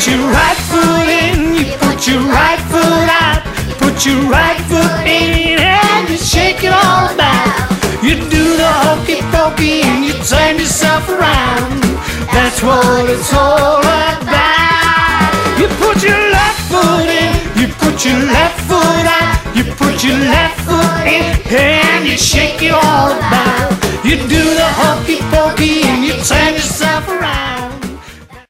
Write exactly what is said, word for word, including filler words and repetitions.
put your right foot in, you put your right foot out, put your right foot in and you shake it all about. You do the hokey pokey and you turn yourself around. That's what it's all about. You put your left foot in, you put your left foot out, you put your left foot in and you shake it all about. You do the hokey pokey and you turn yourself around.